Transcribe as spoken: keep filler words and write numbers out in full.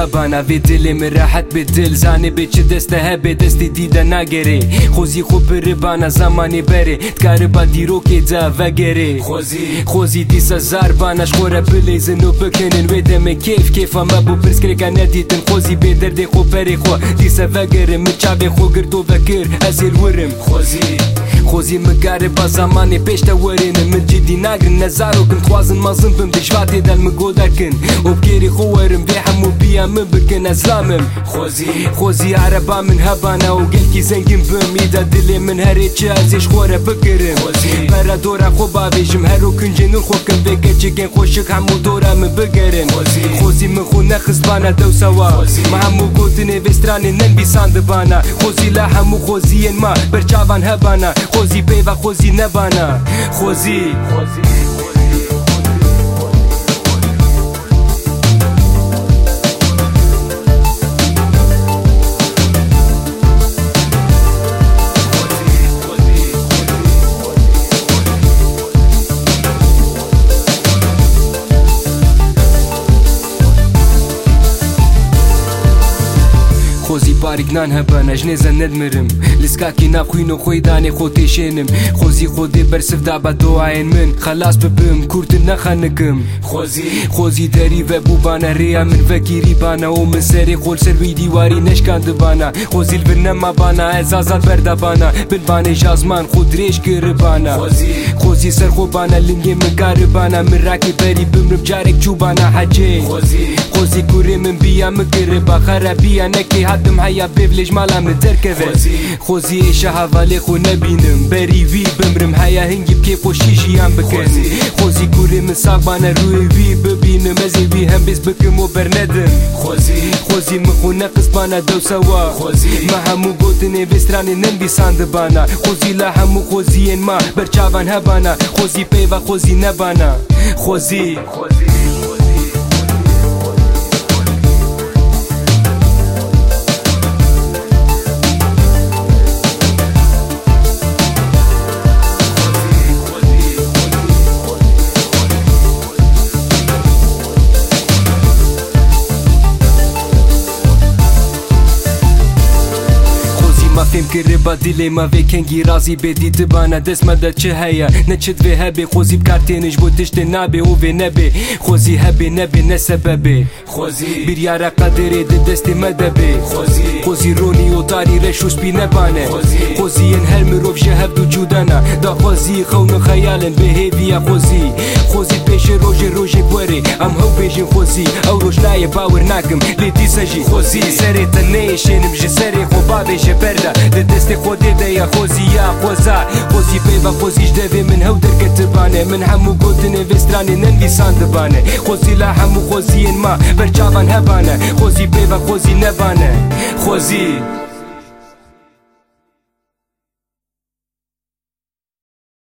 هبانا في دل من راحت بالدل زاني بيتش دسته هبه دستي ديده ناگره خوزي خو بربانا زماني بره تكاربا ديروكي دا وگره خوزي خوزي ديسا زاربانا شخوره بليزن و بکنن ويده من كيف كيف ما بو برسكريكا نديتن خوزي بدرد خو بري خو ديسا وگره من چاوه خو گردو وكر ازير ورم خوزي خوزي مقاربا زماني بيشتا ورين من جدي ناگرن نزارو كن خوازن مازن بم دشواتي دل مقودركن وبكيري خوارم بيحمو بيا من بكن ازلامم خوزي خوزي عربا من هبانا وقلكي زنگم بم ايدا دلي من هريتش ازيش خوره بكرم برا دورا خو بابيشم هرو كنجن الخو كن بيگه چگن خوشك همو دورا من بگرم خوزي من خو نخز بانا دو سوا ما همو گوتنه وستراني نن بيساند بانا خوزي لا همو خوزيين ما برچاوان هبانا خوزي بيوا خوزي نبانا خوزي خوزي باریک نان هبانا جنازة ندمرم لسكاكي ناخوين وخوي داني خو تيشينم خوزي خودي برسف دابا دعاين من خلاص ببم كورت نخانكم خوزي خوزي داري وبو بانا ريا من فكيري بانا ومن سري خول سروي ديواري نشكان دبانا خوزي البرنما بانا ازازات بردا بانا بالباني جازمان خود ريش قربانا خوزي سر خو بانا لنجي من قاربانا من راكي بري بمرم جارك جوبانا حجي خوزي كوري من بيا مقربا خرابيا نكي هدم هيا بيفليج مالا متركبه خوزي ايشا هفالي خو نبينم بري وي بمرم هيا هنجي بكيف وشيشي هم بكن خوزي كوري من ساقبانا روي وي ببينم ازي وي هم بس بكم وبرندم خوزي مخو نقص بانا دو سوا ما همو بوتني بستراني ننبي ساند بانا خوزي لا همو خوزيين ما برچاوان هبانا خوزي بيوا خوزي نبانا خوزي فهم كربا دلي ما في كنجي رازي بدي تبانا دس مدى چه هيا نچد في هبي خوزي بكارتينش بو تشت نابي و في نبي خوزي هبي نبي نسببي خوزي بريارا قدري دستي مدبي خوزي روني و طاري رشوش بي نبانه خوزي انهر مروف جهب دو جودانا دا خوزي خون خيالن بهيفيا خوزي خوزي بيش روجي روجي بوري ام هو بيجن خوزي او روشناي باور ناكم لدي سجي خوزي سري تنيشن بجي سري خو بابي جبردا دستي خودي ديا خوزي يا خوزا خوزي بيبا خوزي جدبي من هو دركت بانه من همو قوتني وستراني ننبي ساند بانه خوزي لا همو خوزيين ما برچاوان هبانه خوزي بيبا خوزي نبانه خوزي